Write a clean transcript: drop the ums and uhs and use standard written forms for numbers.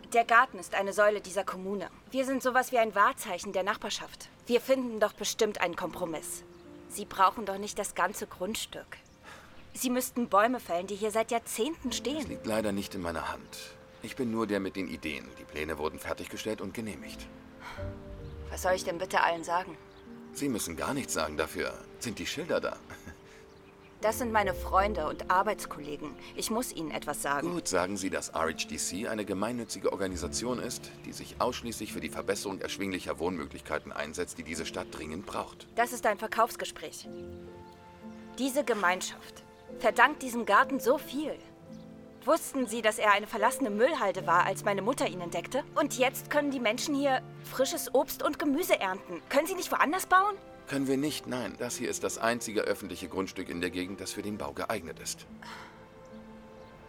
Der Garten ist eine Säule dieser Kommune. Wir sind sowas wie ein Wahrzeichen der Nachbarschaft. Wir finden doch bestimmt einen Kompromiss. Sie brauchen doch nicht das ganze Grundstück. Sie müssten Bäume fällen, die hier seit Jahrzehnten stehen. Das liegt leider nicht in meiner Hand. Ich bin nur der mit den Ideen. Die Pläne wurden fertiggestellt und genehmigt. Was soll ich denn bitte allen sagen? Sie müssen gar nichts sagen, dafür sind die Schilder da. Das sind meine Freunde und Arbeitskollegen. Ich muss ihnen etwas sagen. Gut, sagen Sie, dass RHDC eine gemeinnützige Organisation ist, die sich ausschließlich für die Verbesserung erschwinglicher Wohnmöglichkeiten einsetzt, die diese Stadt dringend braucht. Das ist ein Verkaufsgespräch. Diese Gemeinschaft verdankt diesem Garten so viel. Wussten Sie, dass er eine verlassene Müllhalde war, als meine Mutter ihn entdeckte? Und jetzt können die Menschen hier frisches Obst und Gemüse ernten. Können Sie nicht woanders bauen? Können wir nicht, nein. Das hier ist das einzige öffentliche Grundstück in der Gegend, das für den Bau geeignet ist.